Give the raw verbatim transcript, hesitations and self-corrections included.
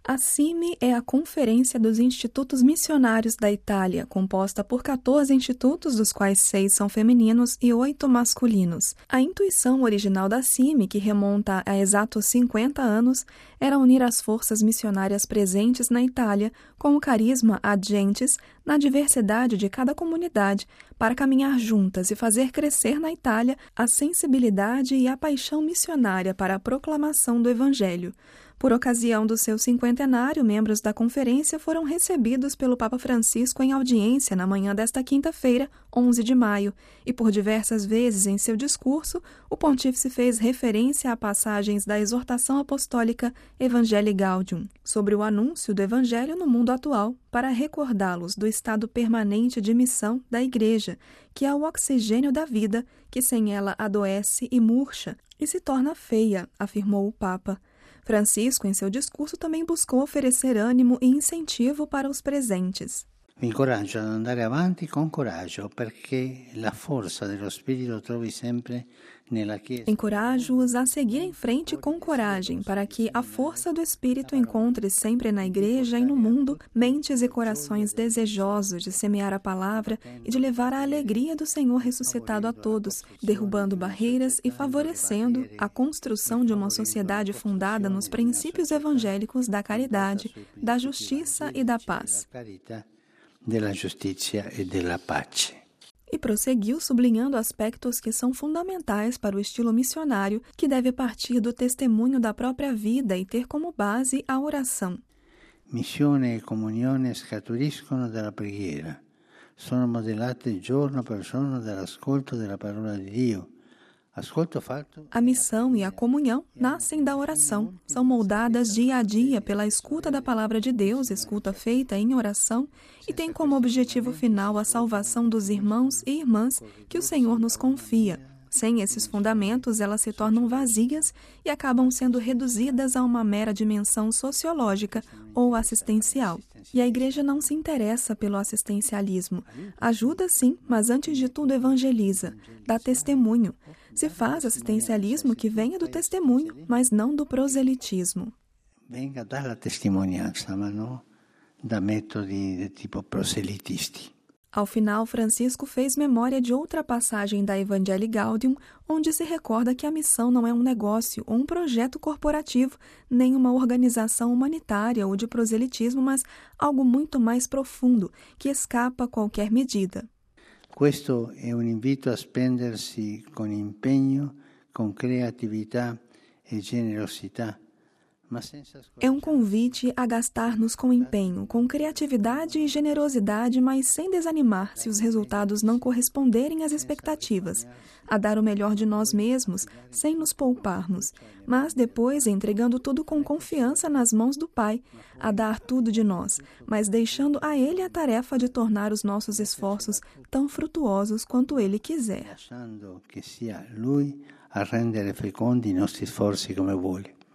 A C I M I é a Conferência dos Institutos Missionários da Itália, composta por quatorze institutos, dos quais seis são femininos e oito masculinos. A intuição original da C I M I, que remonta a exatos cinquenta anos, era unir as forças missionárias presentes na Itália com o carisma ad gentes na diversidade de cada comunidade, para caminhar juntas e fazer crescer na Itália a sensibilidade e a paixão missionária para a proclamação do Evangelho. Por ocasião do seu cinquentenário, membros da conferência foram recebidos pelo Papa Francisco em audiência na manhã desta quinta-feira, onze de maio, e por diversas vezes em seu discurso, o pontífice fez referência a passagens da exortação apostólica Evangelii Gaudium, sobre o anúncio do Evangelho no mundo atual, para recordá-los do estado permanente de missão da Igreja, que é o oxigênio da vida, que sem ela adoece e murcha, e se torna feia, afirmou o Papa. Francisco, em seu discurso, também buscou oferecer ânimo e incentivo para os presentes. Vi incoraggio ad andare avanti con coraggio, perché la forza dello Spirito trovi sempre nella Chiesa. Encorajo-os a seguir em frente com coragem, para que a força do Espírito encontre sempre na Igreja e no mundo mentes e corações desejosos de semear a palavra e de levar a alegria do Senhor ressuscitado a todos, derrubando barreiras e favorecendo a construção de uma sociedade fundada nos princípios evangélicos da caridade, da justiça e da paz. Della giustizia e della pace. E prosseguiu sublinhando aspectos que são fundamentais para o estilo missionário, que deve partir do testemunho da própria vida e ter como base a oração. Missione e comunione scaturiscono dalla preghiera. Sono modellate giorno per giorno dall'ascolto della parola di Dio. A missão e a comunhão nascem da oração, são moldadas dia a dia pela escuta da palavra de Deus, escuta feita em oração, e tem como objetivo final a salvação dos irmãos e irmãs que o Senhor nos confia. Sem esses fundamentos, elas se tornam vazias e acabam sendo reduzidas a uma mera dimensão sociológica ou assistencial. E a Igreja não se interessa pelo assistencialismo. Ajuda sim, mas antes de tudo evangeliza, dá testemunho. Se faz assistencialismo que venha do testemunho, mas não do proselitismo. Venga dalla testimonianza, ma não da metodi de tipo proselitisti. Ao final, Francisco fez memória de outra passagem da Evangelii Gaudium, onde se recorda que a missão não é um negócio ou um projeto corporativo, nem uma organização humanitária ou de proselitismo, mas algo muito mais profundo, que escapa a qualquer medida. Questo è un invito a spendersi con impegno, con creatività e generosità. É um convite a gastar-nos com empenho, com criatividade e generosidade, mas sem desanimar se os resultados não corresponderem às expectativas, a dar o melhor de nós mesmos, sem nos pouparmos, mas depois entregando tudo com confiança nas mãos do Pai, a dar tudo de nós, mas deixando a Ele a tarefa de tornar os nossos esforços tão frutuosos quanto Ele quiser. Lasciando che sia Lui a rendere fecondi i nostri sforzi come vuole.